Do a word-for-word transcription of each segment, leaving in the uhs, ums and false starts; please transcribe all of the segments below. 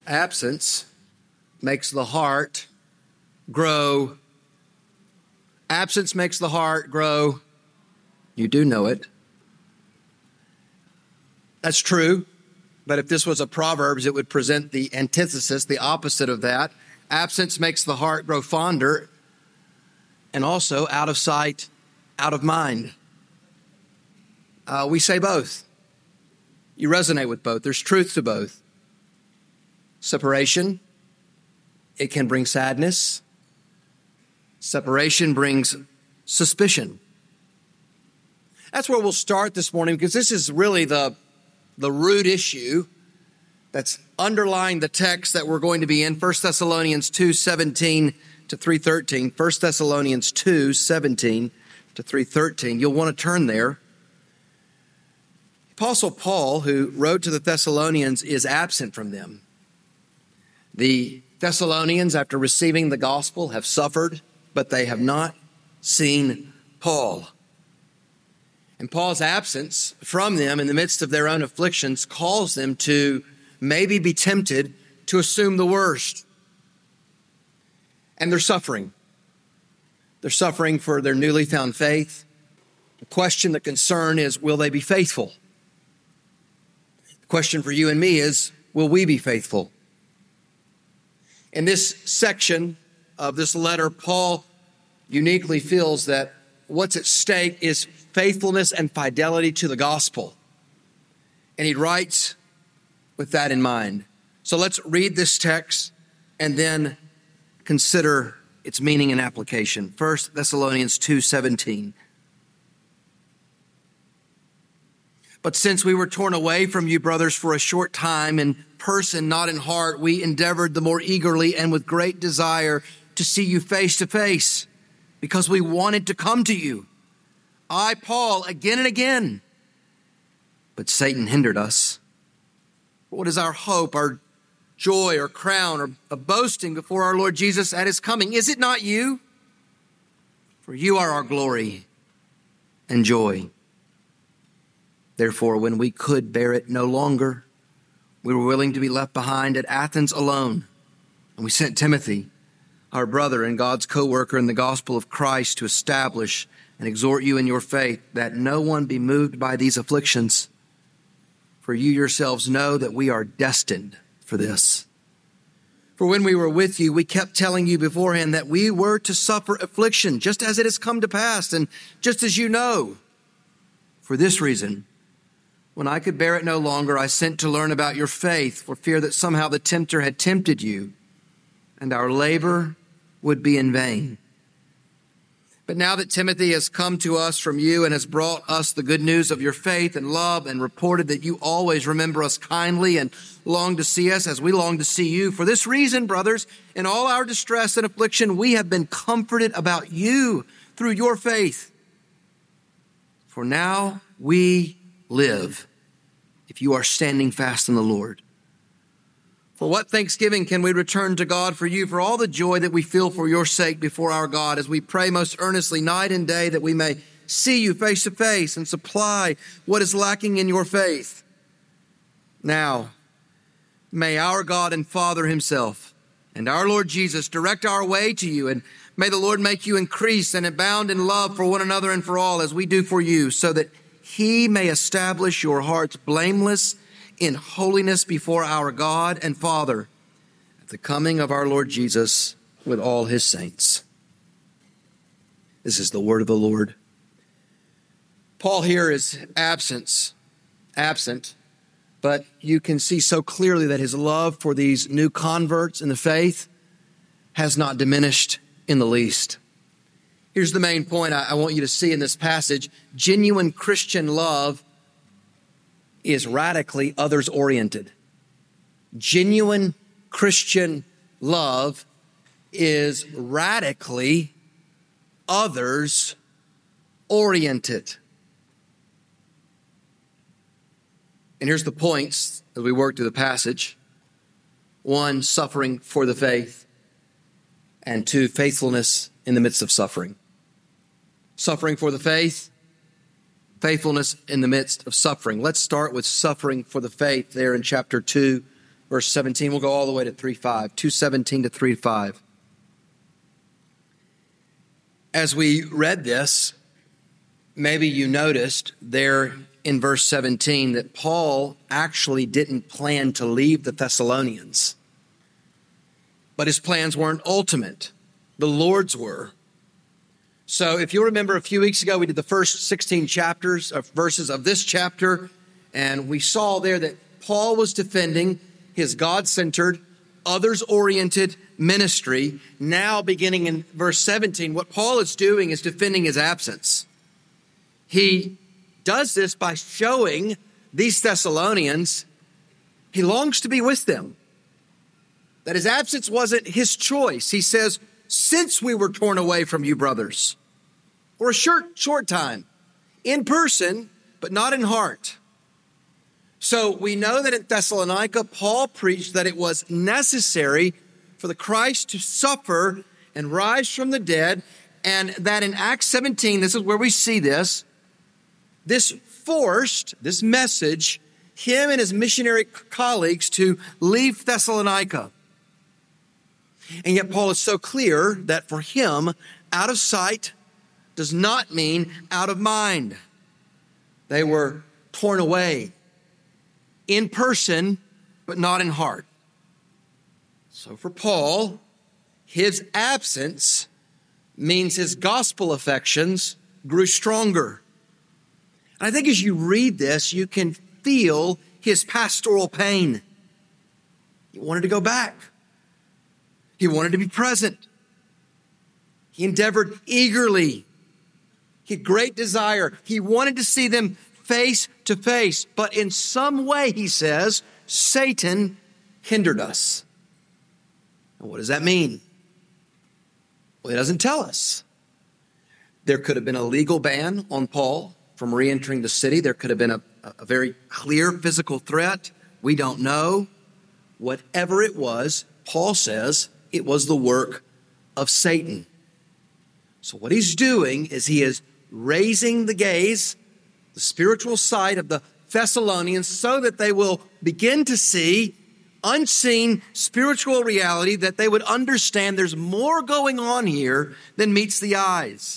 Absence makes the heart grow. Absence makes the heart grow. You do know it. That's true. But if this was a Proverbs, it would present the antithesis, the opposite of that. Absence makes the heart grow fonder, and also out of sight, out of mind. Uh, we say both. You resonate with both. There's truth to both. Separation, it can bring sadness. Separation brings suspicion. That's where we'll start this morning, because this is really the, the root issue that's underlying the text that we're going to be in, First Thessalonians two seventeen to three thirteen. First Thessalonians two seventeen to three thirteen. You'll want to turn there. Apostle Paul, who wrote to the Thessalonians, is absent from them. The Thessalonians, after receiving the gospel, have suffered, but they have not seen Paul. And Paul's absence from them in the midst of their own afflictions calls them to maybe be tempted to assume the worst. And they're suffering. They're suffering for their newly found faith. The question, the concern is, will they be faithful? The question for you and me is, will we be faithful? In this section of this letter, Paul uniquely feels that what's at stake is faithfulness and fidelity to the gospel. And he writes with that in mind. So let's read this text and then consider its meaning and application. First Thessalonians two seventeen. But since we were torn away from you, brothers, for a short time, in person, not in heart, we endeavored the more eagerly and with great desire to see you face to face, because we wanted to come to you. I, Paul, again and again. But Satan hindered us. What is our hope, our joy, or crown, or a boasting before our Lord Jesus at his coming? Is it not you? For you are our glory and joy. Therefore, when we could bear it no longer, we were willing to be left behind at Athens alone. And we sent Timothy, our brother and God's co-worker in the gospel of Christ, to establish and exhort you in your faith, that no one be moved by these afflictions. For you yourselves know that we are destined for this. For when we were with you, we kept telling you beforehand that we were to suffer affliction, just as it has come to pass, and just as you know. For this reason, when I could bear it no longer, I sent to learn about your faith, for fear that somehow the tempter had tempted you, and our labor would be in vain. But now that Timothy has come to us from you and has brought us the good news of your faith and love, and reported that you always remember us kindly and long to see us as we long to see you, for this reason, brothers, in all our distress and affliction, we have been comforted about you through your faith. For now we live, if you are standing fast in the Lord. For what thanksgiving can we return to God for you, for all the joy that we feel for your sake before our God, as we pray most earnestly night and day that we may see you face to face and supply what is lacking in your faith. Now, may our God and Father himself and our Lord Jesus direct our way to you, and may the Lord make you increase and abound in love for one another and for all, as we do for you, so that he may establish your hearts blameless in holiness before our God and Father at the coming of our Lord Jesus with all his saints. This is the word of the Lord. Paul here is absent, absent, but you can see so clearly that his love for these new converts in the faith has not diminished in the least. Here's the main point I want you to see in this passage. Genuine Christian love is radically others-oriented. Genuine Christian love is radically others-oriented. And here's the points as we work through the passage. One, suffering for the faith. And two, faithfulness in the midst of suffering. Suffering for the faith, faithfulness in the midst of suffering. Let's start with suffering for the faith there in chapter two, verse seventeen. We'll go all the way to three five, two seventeen to three five. As we read this, maybe you noticed there in verse seventeen that Paul actually didn't plan to leave the Thessalonians. But his plans weren't ultimate. The Lord's were. So if you remember a few weeks ago, we did the first sixteen chapters of verses of this chapter, and we saw there that Paul was defending his God-centered, others-oriented ministry. Now beginning in verse seventeen, what Paul is doing is defending his absence. He does this by showing these Thessalonians he longs to be with them. That his absence wasn't his choice. He says, since we were torn away from you, brothers, for a short, short time, in person, but not in heart. So we know that in Thessalonica, Paul preached that it was necessary for the Christ to suffer and rise from the dead, and that in Acts seventeen, this is where we see this, this forced, this message, him and his missionary colleagues to leave Thessalonica. And yet Paul is so clear that for him, out of sight does not mean out of mind. They were torn away in person, but not in heart. So for Paul, his absence means his gospel affections grew stronger. And I think as you read this, you can feel his pastoral pain. He wanted to go back. He wanted to be present. He endeavored eagerly. He had great desire. He wanted to see them face to face. But in some way, he says, Satan hindered us. And what does that mean? Well, he doesn't tell us. There could have been a legal ban on Paul from re-entering the city. There could have been a, a very clear physical threat. We don't know. Whatever it was, Paul says it was the work of Satan. So what he's doing is he is raising the gaze, the spiritual sight of the Thessalonians, so that they will begin to see unseen spiritual reality, that they would understand there's more going on here than meets the eyes.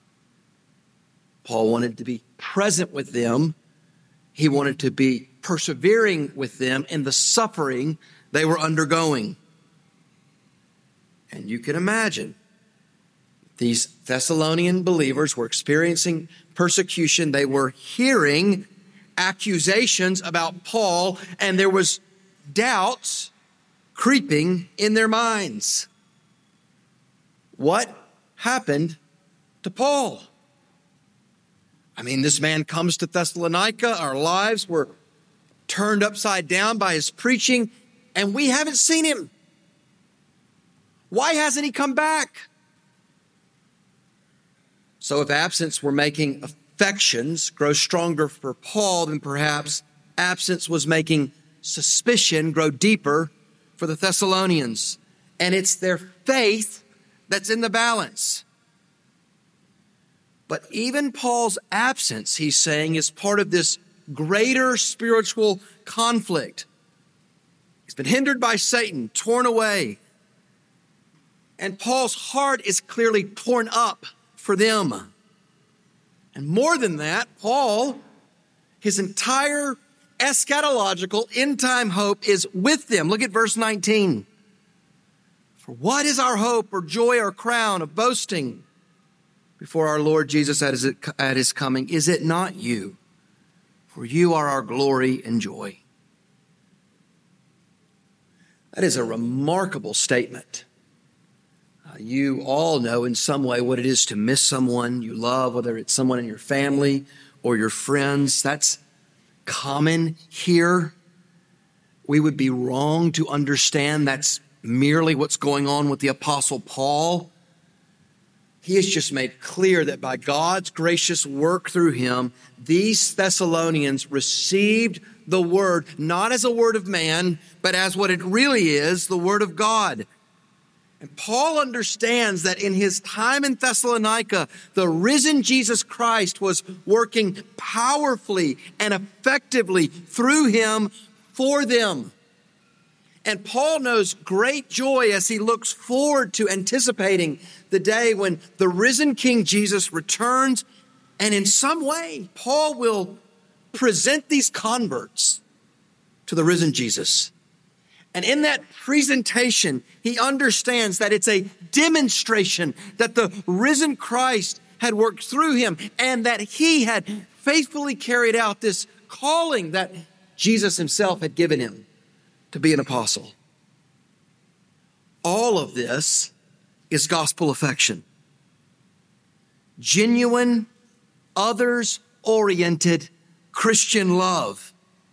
Paul wanted to be present with them. He wanted to be persevering with them in the suffering they were undergoing. And you can imagine these Thessalonian believers were experiencing persecution. They were hearing accusations about Paul, and there was doubts creeping in their minds. What happened to Paul? I mean, this man comes to Thessalonica. Our lives were turned upside down by his preaching, and we haven't seen him. Why hasn't he come back? So if absence were making affections grow stronger for Paul, then perhaps absence was making suspicion grow deeper for the Thessalonians. And it's their faith that's in the balance. But even Paul's absence, he's saying, is part of this greater spiritual conflict. He's been hindered by Satan, torn away. And Paul's heart is clearly torn up for them. And more than that, Paul, his entire eschatological end-time hope is with them. Look at verse nineteen. For what is our hope or joy or crown of boasting before our Lord Jesus at his, at his coming? Is it not you? For you are our glory and joy. That is a remarkable statement. Uh, you all know in some way what it is to miss someone you love, whether it's someone in your family or your friends. That's common here. We would be wrong to understand that's merely what's going on with the Apostle Paul. He has just made clear that by God's gracious work through him, these Thessalonians received the word, not as a word of man, but as what it really is, the word of God. And Paul understands that in his time in Thessalonica, the risen Jesus Christ was working powerfully and effectively through him for them. And Paul knows great joy as he looks forward to anticipating the day when the risen King Jesus returns. And in some way, Paul will present these converts to the risen Jesus. And in that presentation, he understands that it's a demonstration that the risen Christ had worked through him and that he had faithfully carried out this calling that Jesus himself had given him to be an apostle. All of this is gospel affection. Genuine, others-oriented Christian love.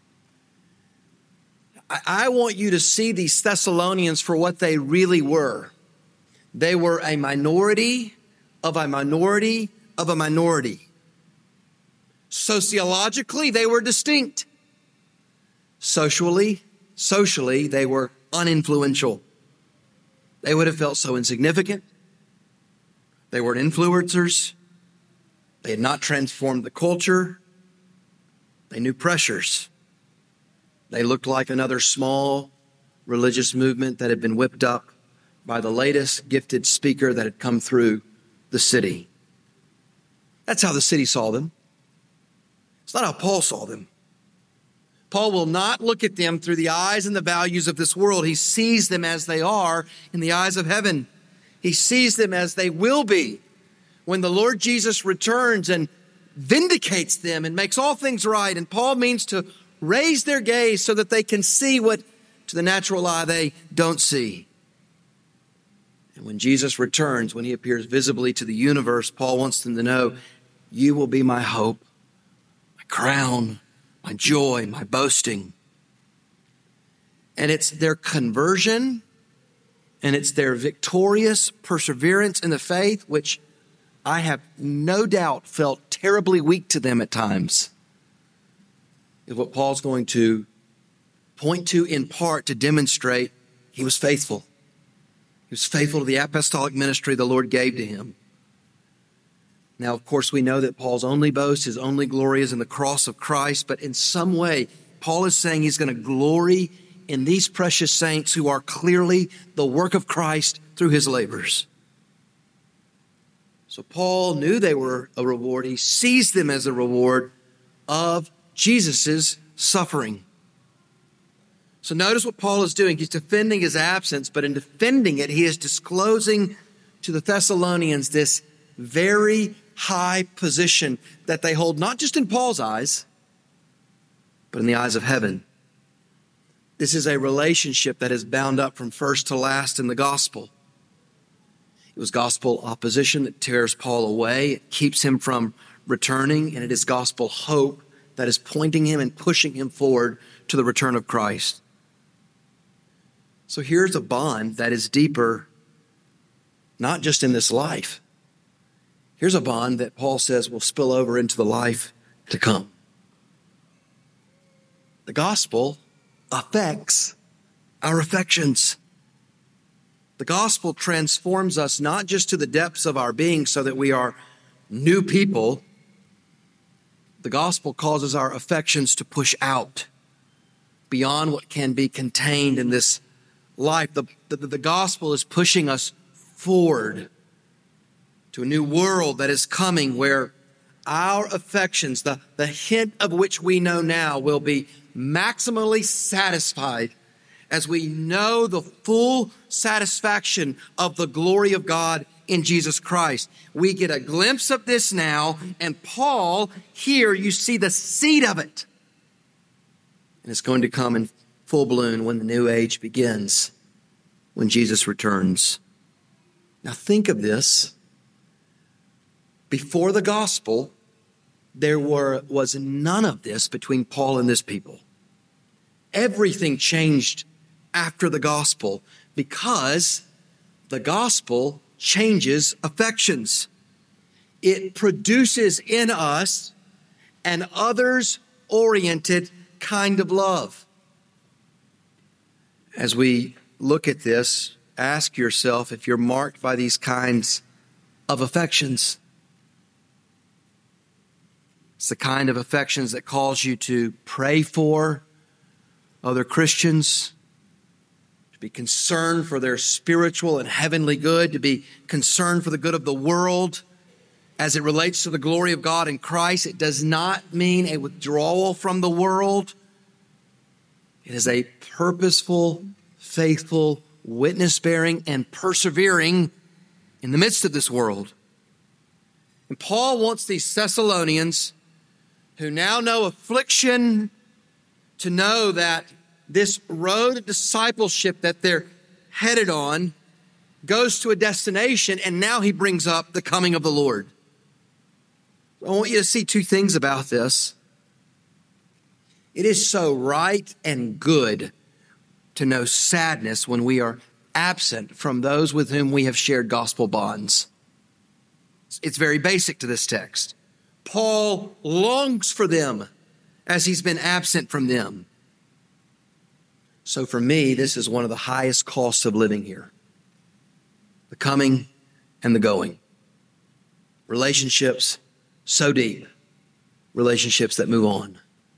I want you to see these Thessalonians for what they really were. They were a minority of a minority of a minority. Sociologically, they were distinct. Socially, socially, they were uninfluential. They would have felt so insignificant. They weren't influencers. They had not transformed the culture. They knew pressures. They looked like another small religious movement that had been whipped up by the latest gifted speaker that had come through the city. That's how the city saw them. It's not how Paul saw them. Paul will not look at them through the eyes and the values of this world. He sees them as they are in the eyes of heaven. He sees them as they will be when the Lord Jesus returns and vindicates them and makes all things right. And Paul means to raise their gaze so that they can see what to the natural eye they don't see. And when Jesus returns, when he appears visibly to the universe, Paul wants them to know, you will be my hope, my crown, my joy, my boasting. And it's their conversion and it's their victorious perseverance in the faith, which I have no doubt felt terribly weak to them at times, is what Paul's going to point to in part to demonstrate he was faithful. He was faithful to the apostolic ministry the Lord gave to him. Now, of course, we know that Paul's only boast, his only glory is in the cross of Christ, but in some way, Paul is saying he's going to glory in these precious saints who are clearly the work of Christ through his labors. So Paul knew they were a reward. He sees them as a reward of Jesus' suffering. So notice what Paul is doing. He's defending his absence, but in defending it, he is disclosing to the Thessalonians this very high position that they hold not just in Paul's eyes, but in the eyes of heaven. This is a relationship that is bound up from first to last in the gospel. It was gospel opposition that tears Paul away. It keeps him from returning, and it is gospel hope that is pointing him and pushing him forward to the return of Christ. So here's a bond that is deeper, not just in this life. Here's a bond that Paul says will spill over into the life to come. The gospel affects our affections. The gospel transforms us not just to the depths of our being so that we are new people. The gospel causes our affections to push out beyond what can be contained in this life. The, the, the gospel is pushing us forward to a new world that is coming where our affections, the, the hint of which we know now, will be maximally satisfied as we know the full satisfaction of the glory of God in Jesus Christ. We get a glimpse of this now, and Paul, here you see the seed of it. And it's going to come in full bloom when the new age begins, when Jesus returns. Now think of this. Before the gospel, there were, was none of this between Paul and this people. Everything changed after the gospel because the gospel changes affections. It produces in us an others-oriented kind of love. As we look at this, ask yourself if you're marked by these kinds of affections. It's the kind of affections that cause you to pray for other Christians, be concerned for their spiritual and heavenly good, to be concerned for the good of the world as it relates to the glory of God in Christ. It does not mean a withdrawal from the world. It is a purposeful, faithful, witness-bearing, and persevering in the midst of this world. And Paul wants these Thessalonians who now know affliction to know that this road of discipleship that they're headed on goes to a destination, and now he brings up the coming of the Lord. I want you to see two things about this. It is so right and good to know sadness when we are absent from those with whom we have shared gospel bonds. It's very basic to this text. Paul longs for them as he's been absent from them. So for me, this is one of the highest costs of living here. The coming and the going. Relationships so deep. Relationships that move on.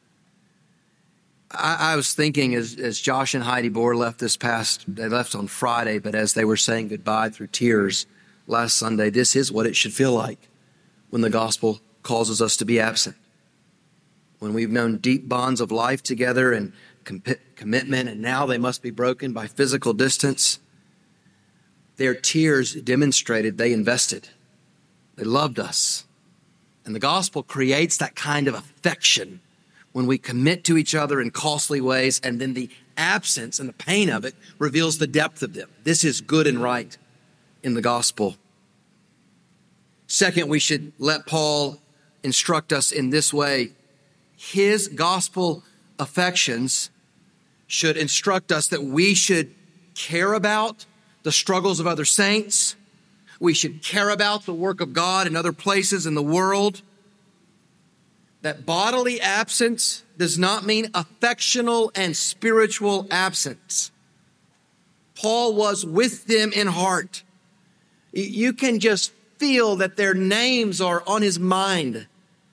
I, I was thinking as, as Josh and Heidi Bohr left this past, they left on Friday, but as they were saying goodbye through tears last Sunday, this is what it should feel like when the gospel causes us to be absent. When we've known deep bonds of life together and com- commitment, and now they must be broken by physical distance. Their tears demonstrated they invested. They loved us. And the gospel creates that kind of affection when we commit to each other in costly ways, and then the absence and the pain of it reveals the depth of them. This is good and right in the gospel. Second, we should let Paul instruct us in this way. His gospel affections should instruct us that we should care about the struggles of other saints. We should care about the work of God in other places in the world. That bodily absence does not mean affectional and spiritual absence. Paul was with them in heart. You can just feel that their names are on his mind.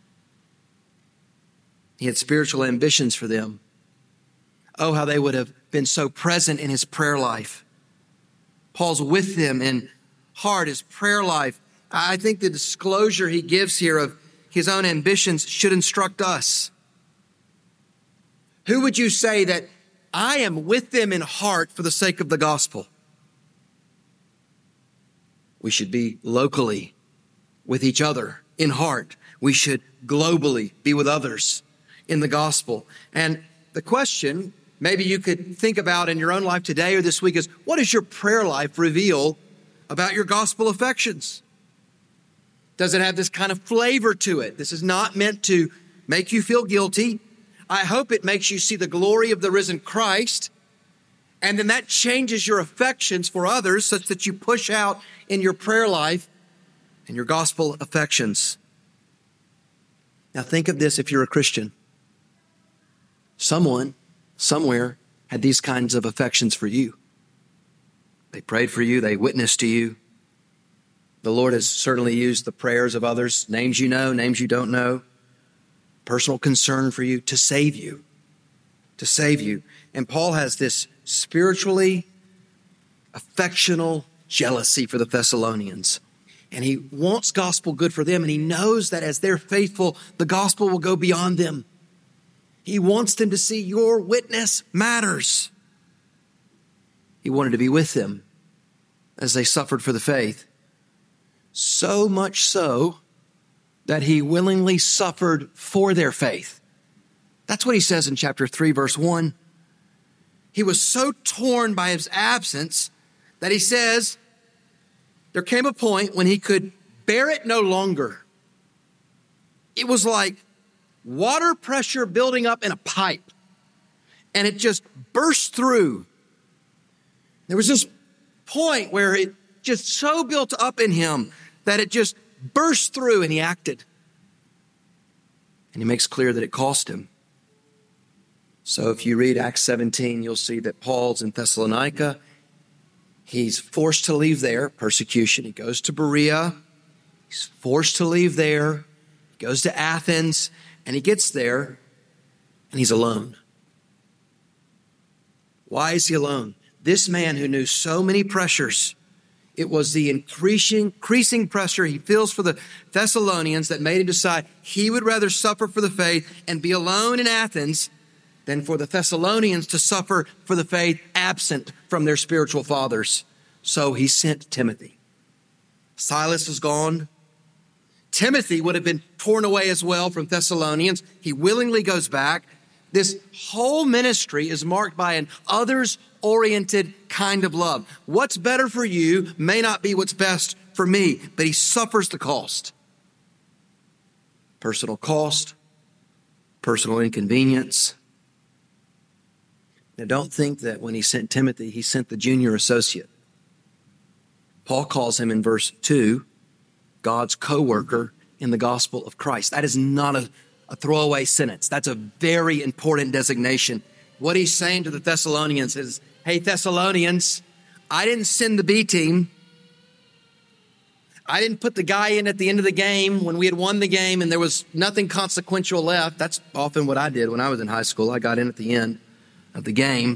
He had spiritual ambitions for them. Oh, how they would have been so present in his prayer life. Paul's with them in heart, his prayer life. I think the disclosure he gives here of his own ambitions should instruct us. Who would you say that I am with them in heart for the sake of the gospel? We should be locally with each other in heart. We should globally be with others in the gospel. And the question maybe you could think about in your own life today or this week is, what does your prayer life reveal about your gospel affections? Does it have this kind of flavor to it? This is not meant to make you feel guilty. I hope it makes you see the glory of the risen Christ. And then that changes your affections for others such that you push out in your prayer life and your gospel affections. Now think of this if you're a Christian. Someone, somewhere, had these kinds of affections for you. They prayed for you. They witnessed to you. The Lord has certainly used the prayers of others, names you know, names you don't know, personal concern for you to save you, to save you. And Paul has this spiritually affectional jealousy for the Thessalonians. And he wants gospel good for them. And he knows that as they're faithful, the gospel will go beyond them. He wants them to see your witness matters. He wanted to be with them as they suffered for the faith. So much so that he willingly suffered for their faith. That's what he says in chapter three, verse one. He was so torn by his absence that he says there came a point when he could bear it no longer. It was like water pressure building up in a pipe, and it just burst through. There was this point where it just so built up in him that it just burst through, and he acted. And he makes clear that it cost him. So if you read Acts seventeen, you'll see that Paul's in Thessalonica. He's forced to leave there, persecution. He goes to Berea. He's forced to leave there. He goes to Athens, and he gets there, and he's alone. Why is he alone? This man who knew so many pressures, it was the increasing, increasing pressure he feels for the Thessalonians that made him decide he would rather suffer for the faith and be alone in Athens than for the Thessalonians to suffer for the faith absent from their spiritual fathers. So he sent Timothy. Silas was gone. Timothy would have been torn away as well from Thessalonians. He willingly goes back. This whole ministry is marked by an others-oriented kind of love. What's better for you may not be what's best for me, but he suffers the cost. Personal cost, personal inconvenience. Now, don't think that when he sent Timothy, he sent the junior associate. Paul calls him in verse two, God's co-worker in the gospel of Christ. That is not a, a throwaway sentence. That's a very important designation. What he's saying to the Thessalonians is, hey, Thessalonians, I didn't send the B team. I didn't put the guy in at the end of the game when we had won the game and there was nothing consequential left. That's often what I did when I was in high school. I got in at the end of the game.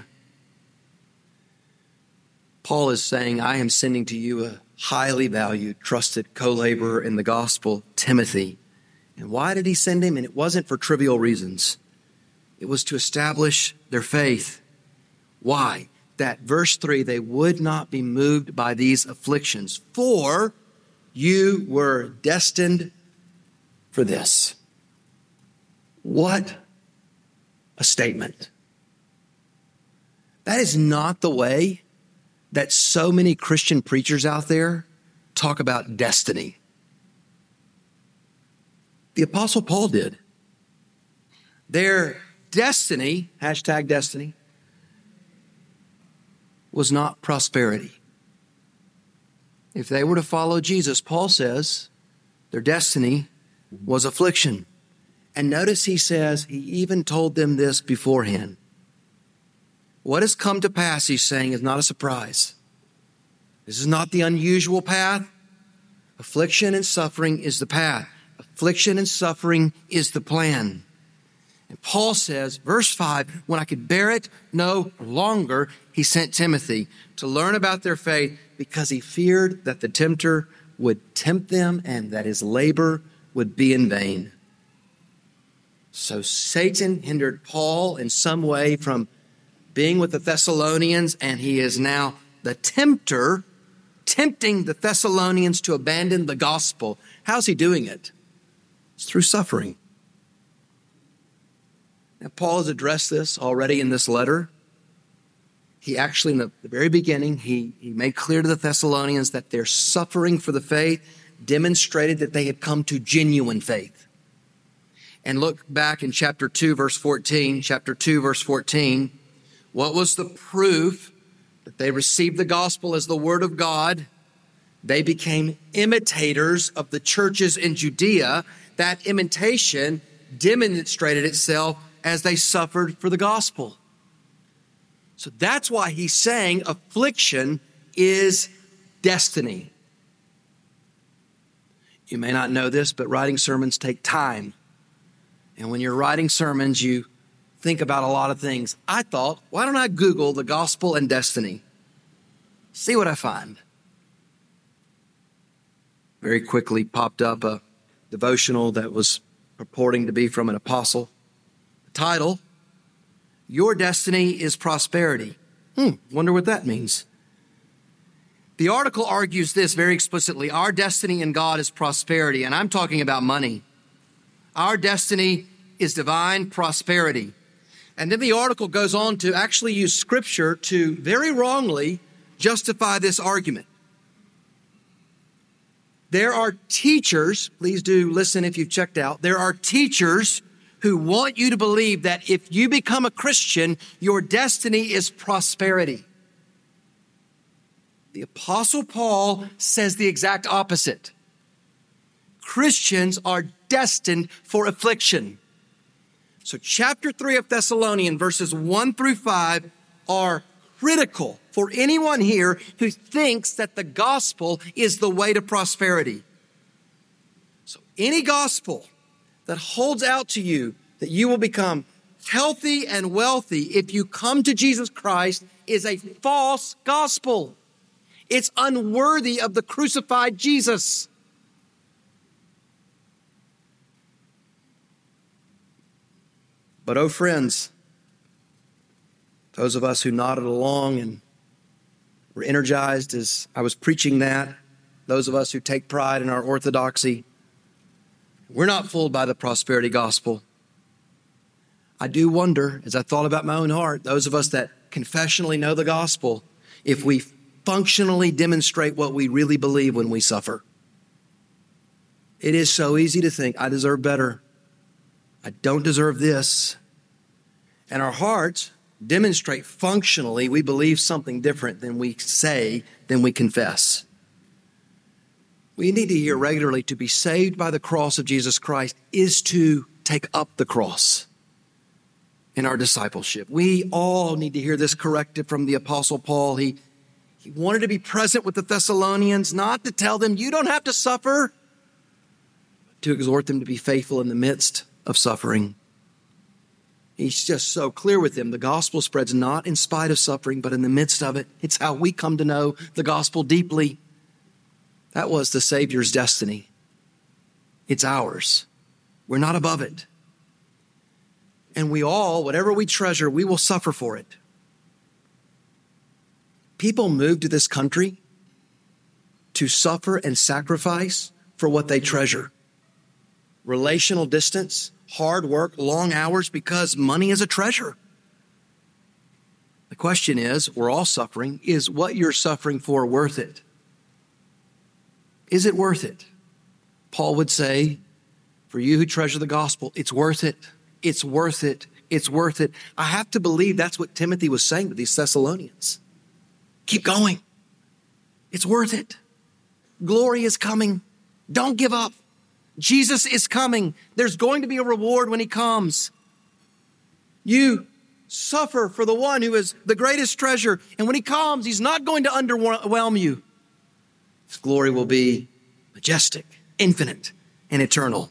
Paul is saying, I am sending to you a highly valued, trusted co-laborer in the gospel, Timothy. And why did he send him? And it wasn't for trivial reasons. It was to establish their faith. Why? That verse three, they would not be moved by these afflictions, for you were destined for this. What a statement. That is not the way that so many Christian preachers out there talk about destiny. The Apostle Paul did. Their destiny, hashtag destiny, was not prosperity. If they were to follow Jesus, Paul says their destiny was affliction. And notice he says he even told them this beforehand. What has come to pass, he's saying, is not a surprise. This is not the unusual path. Affliction and suffering is the path. Affliction and suffering is the plan. And Paul says, verse five, when I could bear it no longer, he sent Timothy to learn about their faith because he feared that the tempter would tempt them and that his labor would be in vain. So Satan hindered Paul in some way from being with the Thessalonians, and he is now the tempter, tempting the Thessalonians to abandon the gospel. How's he doing it? It's through suffering. Now, Paul has addressed this already in this letter. He actually, in the, the very beginning, he, he made clear to the Thessalonians that their suffering for the faith demonstrated that they had come to genuine faith. And look back in chapter two, verse fourteen, chapter two, verse fourteen. What was the proof that they received the gospel as the word of God? They became imitators of the churches in Judea. That imitation demonstrated itself as they suffered for the gospel. So that's why he's saying affliction is destiny. You may not know this, but writing sermons take time. And when you're writing sermons, you think about a lot of things. I thought, why don't I Google the gospel and destiny? See what I find. Very quickly popped up a devotional that was purporting to be from an apostle. The title, Your Destiny is Prosperity. Hmm, wonder what that means. The article argues this very explicitly. Our destiny in God is prosperity, and I'm talking about money. Our destiny is divine prosperity. And then the article goes on to actually use scripture to very wrongly justify this argument. There are teachers, please do listen if you've checked out, there are teachers who want you to believe that if you become a Christian, your destiny is prosperity. The Apostle Paul says the exact opposite. Christians are destined for affliction. So chapter three of Thessalonians, verses one through five, are critical for anyone here who thinks that the gospel is the way to prosperity. So any gospel that holds out to you that you will become healthy and wealthy, if you come to Jesus Christ, is a false gospel. It's unworthy of the crucified Jesus. But oh friends, those of us who nodded along and were energized as I was preaching that, those of us who take pride in our orthodoxy, we're not fooled by the prosperity gospel. I do wonder, as I thought about my own heart, those of us that confessionally know the gospel, if we functionally demonstrate what we really believe when we suffer. It is so easy to think, I deserve better. I don't deserve this. And our hearts demonstrate functionally we believe something different than we say, than we confess. We need to hear regularly to be saved by the cross of Jesus Christ is to take up the cross in our discipleship. We all need to hear this corrective from the Apostle Paul. He, he wanted to be present with the Thessalonians, not to tell them you don't have to suffer, but to exhort them to be faithful in the midst of suffering. He's just so clear with them. The gospel spreads not in spite of suffering, but in the midst of it. It's how we come to know the gospel deeply. That was the Savior's destiny. It's ours. We're not above it. And we all, whatever we treasure, we will suffer for it. People move to this country to suffer and sacrifice for what they treasure. Relational distance, hard work, long hours, because money is a treasure. The question is, we're all suffering, is what you're suffering for worth it? Is it worth it? Paul would say, for you who treasure the gospel, it's worth it. It's worth it. It's worth it. I have to believe that's what Timothy was saying to these Thessalonians. Keep going. It's worth it. Glory is coming. Don't give up. Jesus is coming. There's going to be a reward when he comes. You suffer for the one who is the greatest treasure. And when he comes, he's not going to underwhelm you. His glory will be majestic, infinite, and eternal.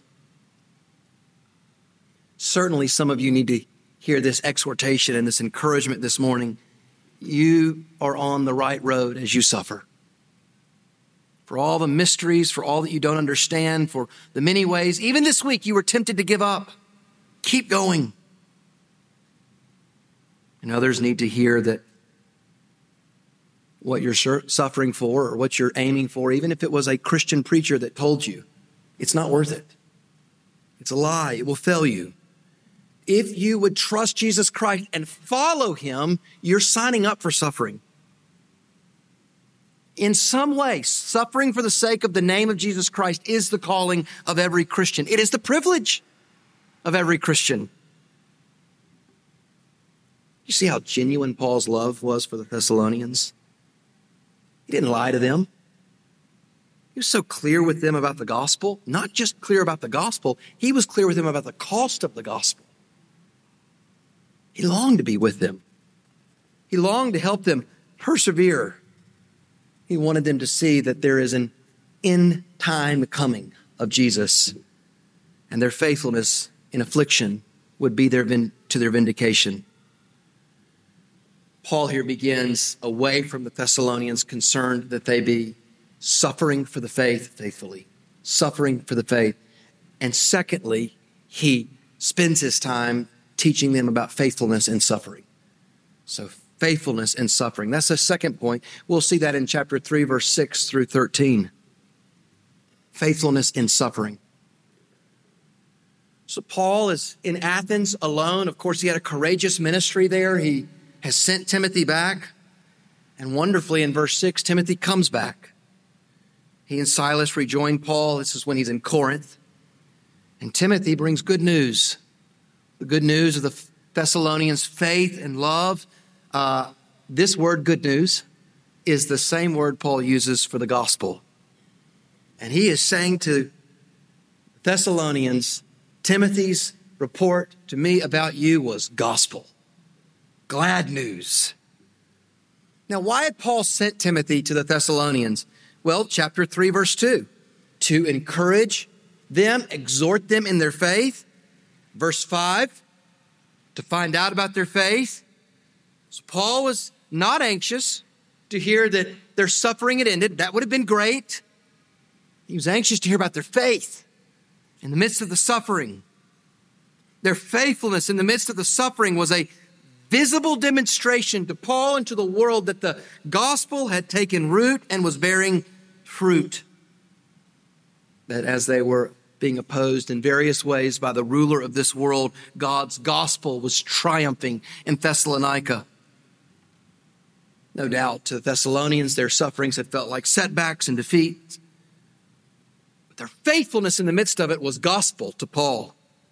Certainly some of you need to hear this exhortation and this encouragement this morning. You are on the right road as you suffer. For all the mysteries, for all that you don't understand, for the many ways, even this week you were tempted to give up. Keep going. And others need to hear that what you're suffering for or what you're aiming for, even if it was a Christian preacher that told you, it's not worth it. It's a lie. It will fail you. If you would trust Jesus Christ and follow him, you're signing up for suffering. In some way, suffering for the sake of the name of Jesus Christ is the calling of every Christian. It is the privilege of every Christian. You see how genuine Paul's love was for the Thessalonians? He didn't lie to them. He was so clear with them about the gospel, not just clear about the gospel, he was clear with them about the cost of the gospel. He longed to be with them. He longed to help them persevere. He wanted them to see that there is an in-time coming of Jesus, and their faithfulness in affliction would be their vin- to their vindication. Paul here begins away from the Thessalonians, concerned that they be suffering for the faith faithfully, suffering for the faith. And secondly, he spends his time teaching them about faithfulness and suffering. So faithfulness and suffering. That's the second point. We'll see that in chapter three, verse six through thirteen. Faithfulness in suffering. So Paul is in Athens alone. Of course, he had a courageous ministry there. He has sent Timothy back. And wonderfully, in verse six, Timothy comes back. He and Silas rejoin Paul. This is when he's in Corinth. And Timothy brings good news. The good news of the Thessalonians' faith and love. Uh, this word, good news, is the same word Paul uses for the gospel. And he is saying to Thessalonians, Timothy's report to me about you was gospel. Glad news. Now, why had Paul sent Timothy to the Thessalonians? Well, chapter three, verse two, to encourage them, exhort them in their faith. Verse five, to find out about their faith. So Paul was not anxious to hear that their suffering had ended. That would have been great. He was anxious to hear about their faith in the midst of the suffering. Their faithfulness in the midst of the suffering was a visible demonstration to Paul and to the world that the gospel had taken root and was bearing fruit. That as they were being opposed in various ways by the ruler of this world, God's gospel was triumphing in Thessalonica. No doubt to the Thessalonians, their sufferings had felt like setbacks and defeats. But their faithfulness in the midst of it was gospel to Paul.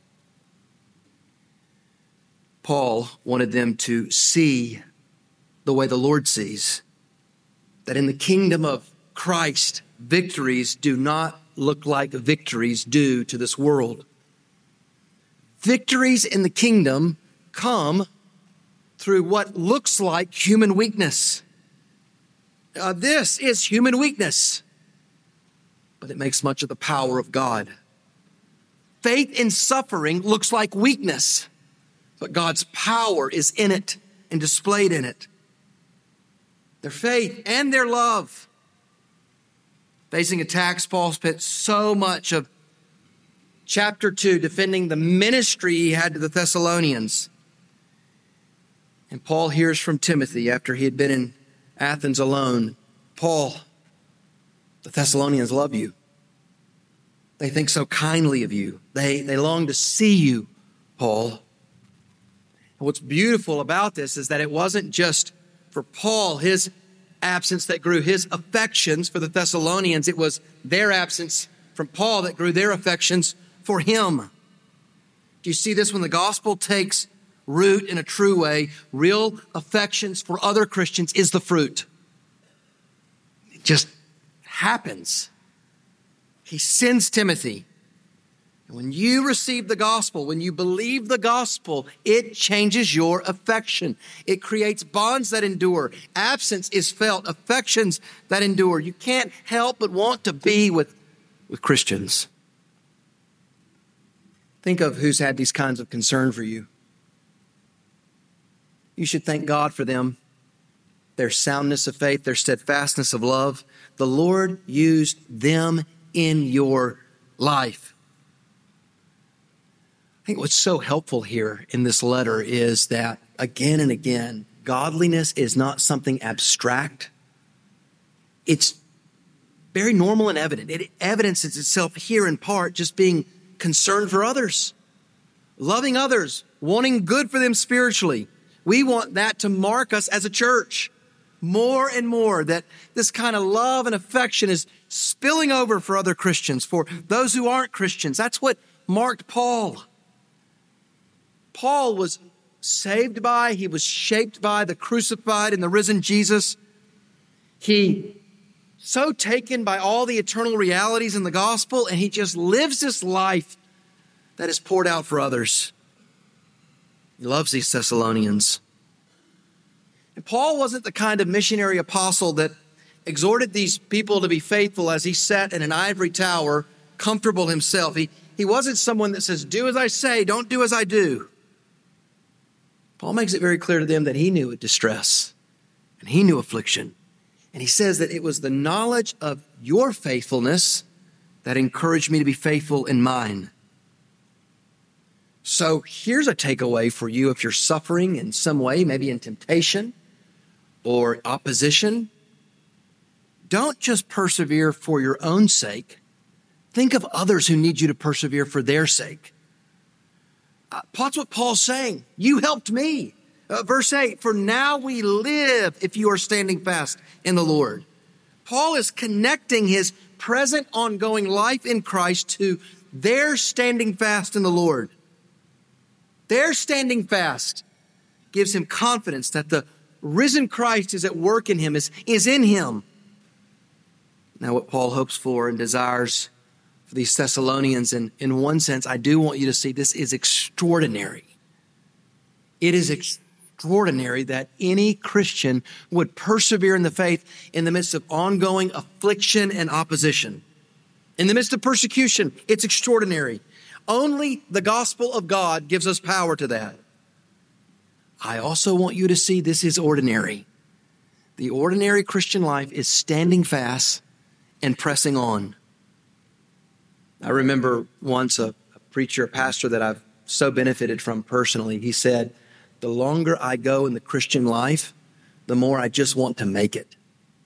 Paul wanted them to see the way the Lord sees. That in the kingdom of Christ, victories do not look like victories do to this world. Victories in the kingdom come through what looks like human weakness. Uh, this is human weakness, but it makes much of the power of God. Faith in suffering looks like weakness, but God's power is in it and displayed in it. Their faith and their love. Facing attacks, Paul spent so much of chapter two defending the ministry he had to the Thessalonians. And Paul hears from Timothy after he had been in Athens alone. Paul, the Thessalonians love you. They think so kindly of you. They, they long to see you, Paul. And what's beautiful about this is that it wasn't just for Paul, his absence that grew his affections for the Thessalonians. It was their absence from Paul that grew their affections for him. Do you see this? When the gospel takes root in a true way, real affections for other Christians is the fruit. It just happens. He sends Timothy. And when you receive the gospel, when you believe the gospel, it changes your affection. It creates bonds that endure. Absence is felt, affections that endure. You can't help but want to be with, with Christians. Think of who's had these kinds of concern for you. You should thank God for them, their soundness of faith, their steadfastness of love. The Lord used them in your life. I think what's so helpful here in this letter is that, again and again, godliness is not something abstract. It's very normal and evident. It evidences itself here in part just being concerned for others, loving others, wanting good for them spiritually. We want that to mark us as a church more and more, that this kind of love and affection is spilling over for other Christians, for those who aren't Christians. That's what marked Paul. Paul was saved by, he was shaped by the crucified and the risen Jesus. He so taken by all the eternal realities in the gospel, and he just lives this life that is poured out for others. He loves these Thessalonians. And Paul wasn't the kind of missionary apostle that exhorted these people to be faithful as he sat in an ivory tower, comfortable himself. He, he wasn't someone that says, do as I say, don't do as I do. Paul makes it very clear to them that he knew distress and he knew affliction. And he says that it was the knowledge of your faithfulness that encouraged me to be faithful in mine. So here's a takeaway for you if you're suffering in some way, maybe in temptation or opposition. Don't just persevere for your own sake. Think of others who need you to persevere for their sake. Uh, that's what Paul's saying. You helped me. Uh, verse eight, for now we live if you are standing fast in the Lord. Paul is connecting his present ongoing life in Christ to their standing fast in the Lord. Their standing fast gives him confidence that the risen Christ is at work in him, is, is in him. Now what Paul hopes for and desires for these Thessalonians, and in one sense, I do want you to see this is extraordinary. It is extraordinary that any Christian would persevere in the faith in the midst of ongoing affliction and opposition. In the midst of persecution, it's extraordinary. Only the gospel of God gives us power to that. I also want you to see this is ordinary. The ordinary Christian life is standing fast and pressing on. I remember once a, a preacher, a pastor that I've so benefited from personally, he said, the longer I go in the Christian life, the more I just want to make it.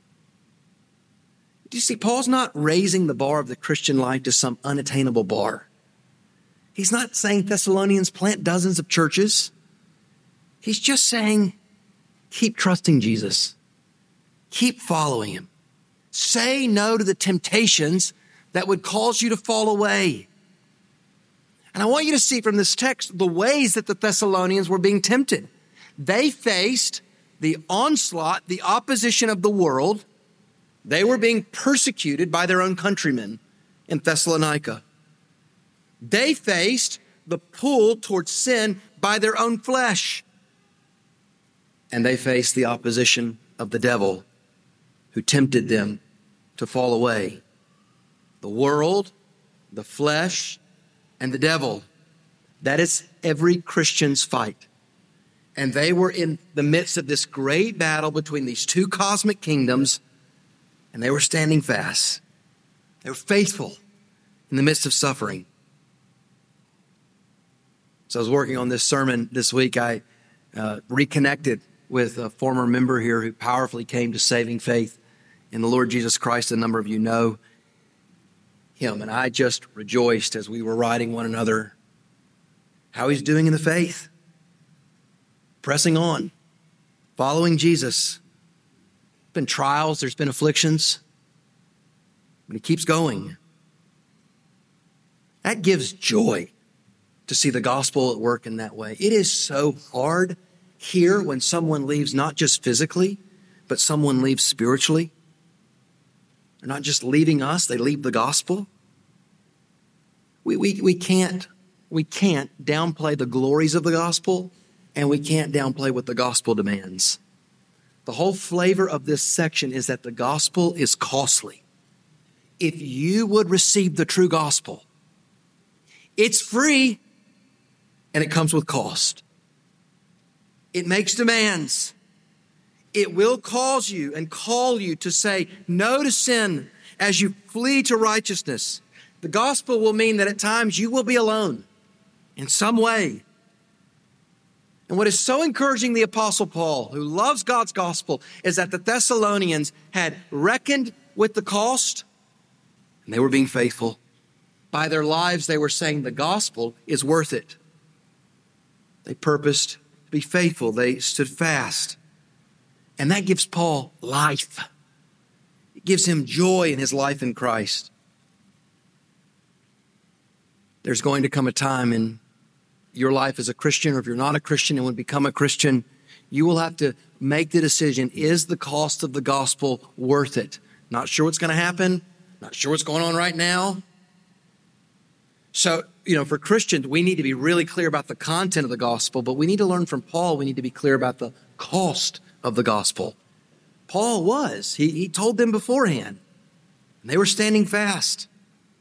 Do you see, Paul's not raising the bar of the Christian life to some unattainable bar. He's not saying Thessalonians plant dozens of churches. He's just saying, keep trusting Jesus. Keep following him. Say no to the temptations that would cause you to fall away. And I want you to see from this text the ways that the Thessalonians were being tempted. They faced the onslaught, the opposition of the world. They were being persecuted by their own countrymen in Thessalonica. They faced the pull towards sin by their own flesh. And they faced the opposition of the devil who tempted them to fall away. The world, the flesh, and the devil. That is every Christian's fight. And they were in the midst of this great battle between these two cosmic kingdoms, and they were standing fast. They were faithful in the midst of suffering. So I was working on this sermon this week. I uh, reconnected with a former member here who powerfully came to saving faith in the Lord Jesus Christ. A number of you know him, and I just rejoiced as we were writing one another how he's doing in the faith, pressing on, following Jesus. There's been trials, there's been afflictions, but he keeps going. That gives joy to see the gospel at work in that way. It is so hard here when someone leaves not just physically, but someone leaves spiritually. They're not just leaving us, they leave the gospel. We, we, we can't, we can't downplay the glories of the gospel, and we can't downplay what the gospel demands. The whole flavor of this section is that the gospel is costly. If you would receive the true gospel, it's free and it comes with cost. It makes demands. It will cause you and call you to say no to sin as you flee to righteousness. The gospel will mean that at times you will be alone in some way. And what is so encouraging the Apostle Paul, who loves God's gospel, is that the Thessalonians had reckoned with the cost and they were being faithful. By their lives, they were saying the gospel is worth it. They purposed to be faithful. They stood fast. And that gives Paul life. It gives him joy in his life in Christ. There's going to come a time in your life as a Christian, or if you're not a Christian and would become a Christian, you will have to make the decision, is the cost of the gospel worth it? Not sure what's going to happen. Not sure what's going on right now. So, you know, for Christians, we need to be really clear about the content of the gospel, but we need to learn from Paul. We need to be clear about the cost of the gospel. Paul was. He, he told them beforehand. And they were standing fast.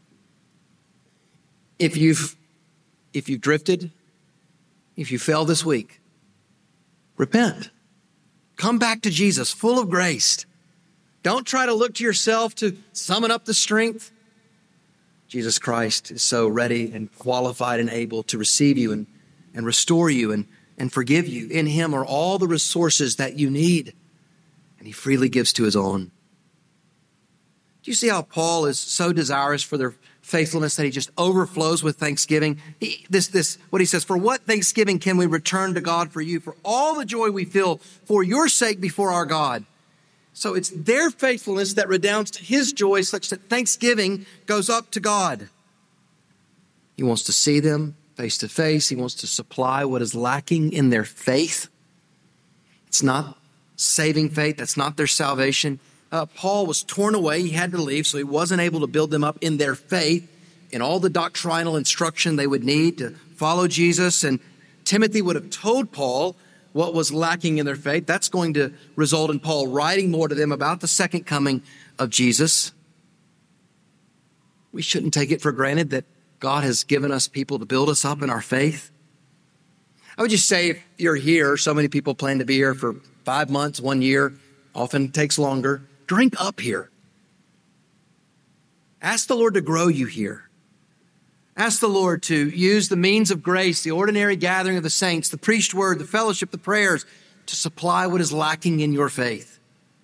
If you've, if you've drifted, if you fell this week, repent. Come back to Jesus, full of grace. Don't try to look to yourself to summon up the strength. Jesus Christ is so ready and qualified and able to receive you and, and restore you and, and forgive you. In him are all the resources that you need, and he freely gives to his own. Do you see how Paul is so desirous for their faithfulness that he just overflows with thanksgiving? He, this, this, what he says, for what thanksgiving can we return to God for you, for all the joy we feel for your sake before our God? So it's their faithfulness that redounds to his joy, such that thanksgiving goes up to God. He wants to see them face to face. He wants to supply what is lacking in their faith. It's not saving faith. That's not their salvation. Uh, Paul was torn away. He had to leave, so he wasn't able to build them up in their faith, in all the doctrinal instruction they would need to follow Jesus. And Timothy would have told Paul what was lacking in their faith. That's going to result in Paul writing more to them about the second coming of Jesus. We shouldn't take it for granted that God has given us people to build us up in our faith. I would just say if you're here, so many people plan to be here for five months, one year, often takes longer. Drink up here. Ask the Lord to grow you here. Ask the Lord to use the means of grace, the ordinary gathering of the saints, the preached word, the fellowship, the prayers, to supply what is lacking in your faith.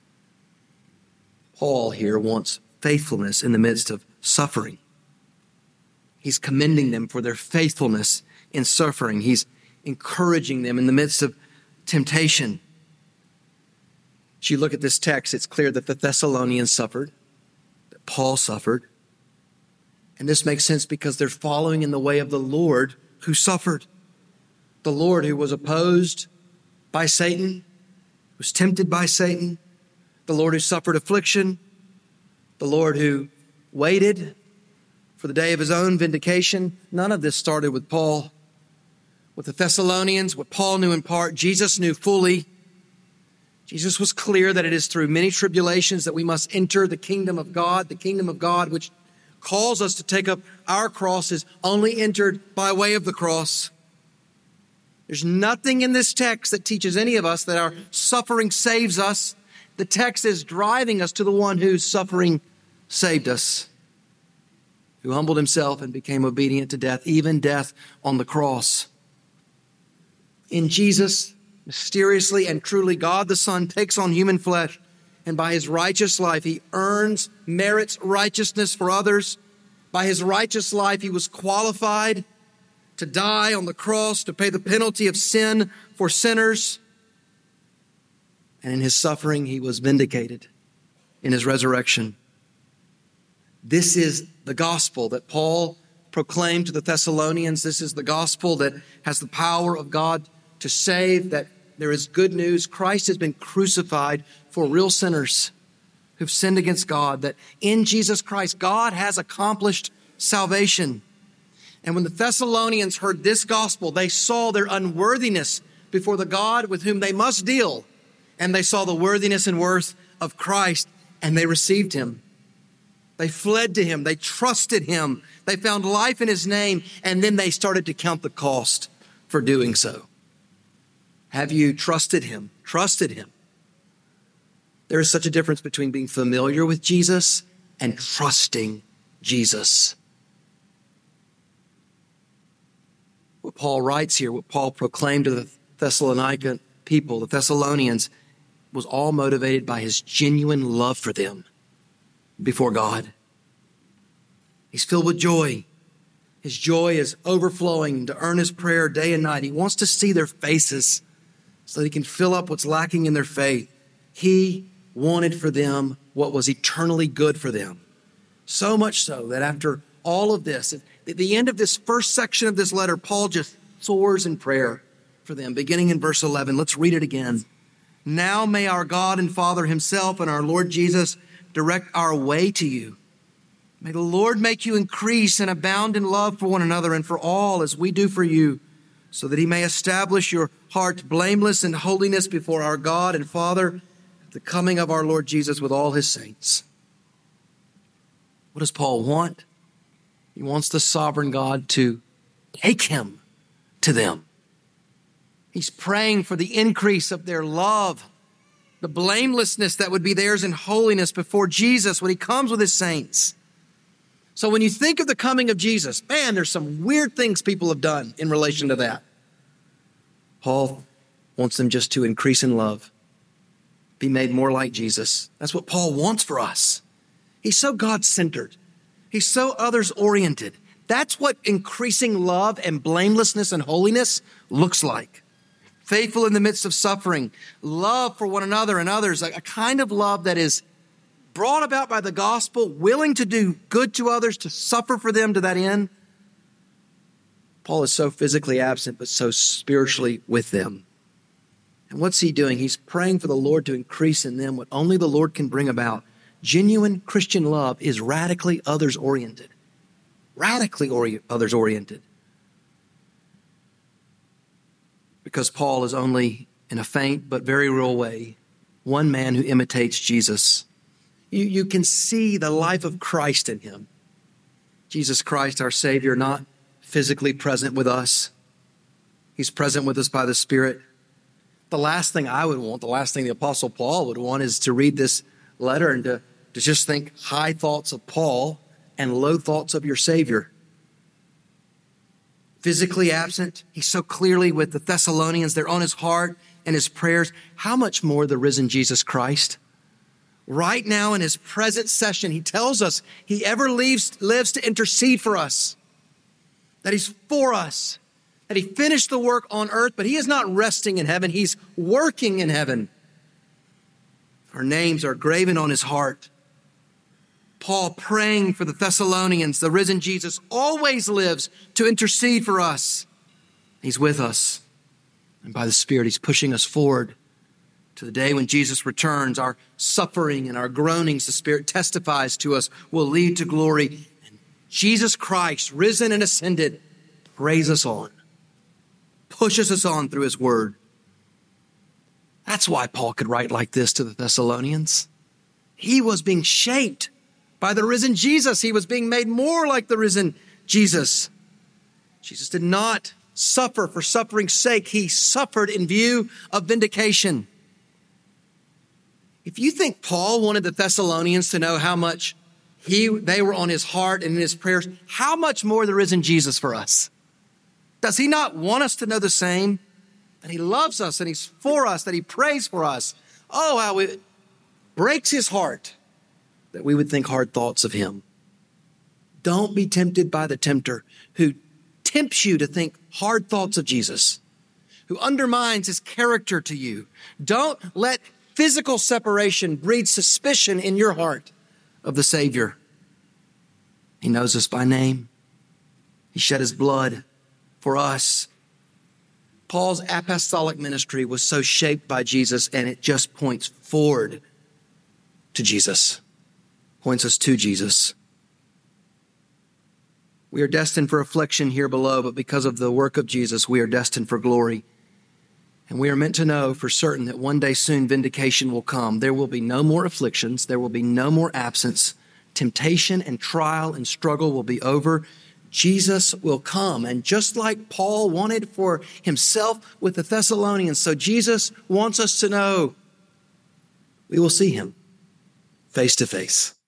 Paul here wants faithfulness in the midst of suffering. He's commending them for their faithfulness in suffering. He's encouraging them in the midst of temptation. As you look at this text, it's clear that the Thessalonians suffered, that Paul suffered. And this makes sense because they're following in the way of the Lord who suffered. The Lord who was opposed by Satan, was tempted by Satan. The Lord who suffered affliction. The Lord who waited for the day of his own vindication. None of this started with Paul. With the Thessalonians, what Paul knew in part, Jesus knew fully. Jesus was clear that it is through many tribulations that we must enter the kingdom of God, the kingdom of God which calls us to take up our crosses, only entered by way of the cross. There's nothing in this text that teaches any of us that our suffering saves us. The text is driving us to the one whose suffering saved us, who humbled himself and became obedient to death, even death on the cross. In Jesus, mysteriously and truly, God the Son takes on human flesh, and by his righteous life, he earns, merits righteousness for others. By his righteous life, he was qualified to die on the cross, to pay the penalty of sin for sinners. And in his suffering, he was vindicated in his resurrection. This is the gospel that Paul proclaimed to the Thessalonians. This is the gospel that has the power of God to save, that there is good news. Christ has been crucified for real sinners who've sinned against God, that in Jesus Christ, God has accomplished salvation. And when the Thessalonians heard this gospel, they saw their unworthiness before the God with whom they must deal. And they saw the worthiness and worth of Christ, and they received him. They fled to him. They trusted him. They found life in his name, and then they started to count the cost for doing so. Have you trusted him? Trusted him? There is such a difference between being familiar with Jesus and trusting Jesus. What Paul writes here, what Paul proclaimed to the Thessalonica people, the Thessalonians, was all motivated by his genuine love for them before God. He's filled with joy. His joy is overflowing to earnest prayer day and night. He wants to see their faces so that he can fill up what's lacking in their faith. He wanted for them what was eternally good for them. So much so that after all of this, at the end of this first section of this letter, Paul just soars in prayer for them, beginning in verse eleven. Let's read it again. Now may our God and Father himself and our Lord Jesus direct our way to you. May the Lord make you increase and abound in love for one another and for all as we do for you, so that he may establish your hearts blameless in holiness before our God and Father at the coming of our Lord Jesus with all his saints. What does Paul want? He wants the sovereign God to take him to them. He's praying for the increase of their love, the blamelessness that would be theirs in holiness before Jesus when he comes with his saints. So when you think of the coming of Jesus, man, there's some weird things people have done in relation to that. Paul wants them just to increase in love, be made more like Jesus. That's what Paul wants for us. He's so God-centered. He's so others-oriented. That's what increasing love and blamelessness and holiness looks like. Faithful in the midst of suffering, love for one another and others, a kind of love that is brought about by the gospel, willing to do good to others, to suffer for them to that end. Paul is so physically absent, but so spiritually with them. And what's he doing? He's praying for the Lord to increase in them what only the Lord can bring about. Genuine Christian love is radically others-oriented. Radically ori- others-oriented. Because Paul is only, in a faint but very real way, one man who imitates Jesus. You, you can see the life of Christ in him. Jesus Christ, our Savior, not physically present with us, He's present with us by the Spirit. The last thing I would want, the last thing the Apostle Paul would want is to read this letter and to, to just think high thoughts of Paul and low thoughts of your Savior. Physically absent, he's so clearly with the Thessalonians. They're on his heart and his prayers. How much more the risen Jesus Christ? Right now in his present session, he tells us he ever lives, lives to intercede for us, that he's for us, that he finished the work on earth, but he is not resting in heaven. He's working in heaven. Our names are graven on his heart. Paul praying for the Thessalonians, the risen Jesus always lives to intercede for us. He's with us. And by the Spirit, he's pushing us forward to the day when Jesus returns. Our suffering and our groanings, the Spirit testifies to us, will lead to glory. And Jesus Christ, risen and ascended, raise us on, pushes us on through his word. That's why Paul could write like this to the Thessalonians. He was being shaped by the risen Jesus. He was being made more like the risen Jesus. Jesus did not suffer for suffering's sake. He suffered in view of vindication. If you think Paul wanted the Thessalonians to know how much he, they were on his heart and in his prayers, how much more the risen Jesus for us? Does he not want us to know the same? That he loves us and he's for us, that he prays for us. Oh, how it breaks his heart that we would think hard thoughts of him. Don't be tempted by the tempter who tempts you to think hard thoughts of Jesus, who undermines his character to you. Don't let physical separation breed suspicion in your heart of the Savior. He knows us by name. He shed his blood for us. Paul's apostolic ministry was so shaped by Jesus, and it just points forward to Jesus, points us to Jesus. We are destined for affliction here below, but because of the work of Jesus, we are destined for glory. And we are meant to know for certain that one day soon vindication will come. There will be no more afflictions. There will be no more absence. Temptation and trial and struggle will be over. Jesus will come. And just like Paul wanted for himself with the Thessalonians, so Jesus wants us to know we will see him face to face.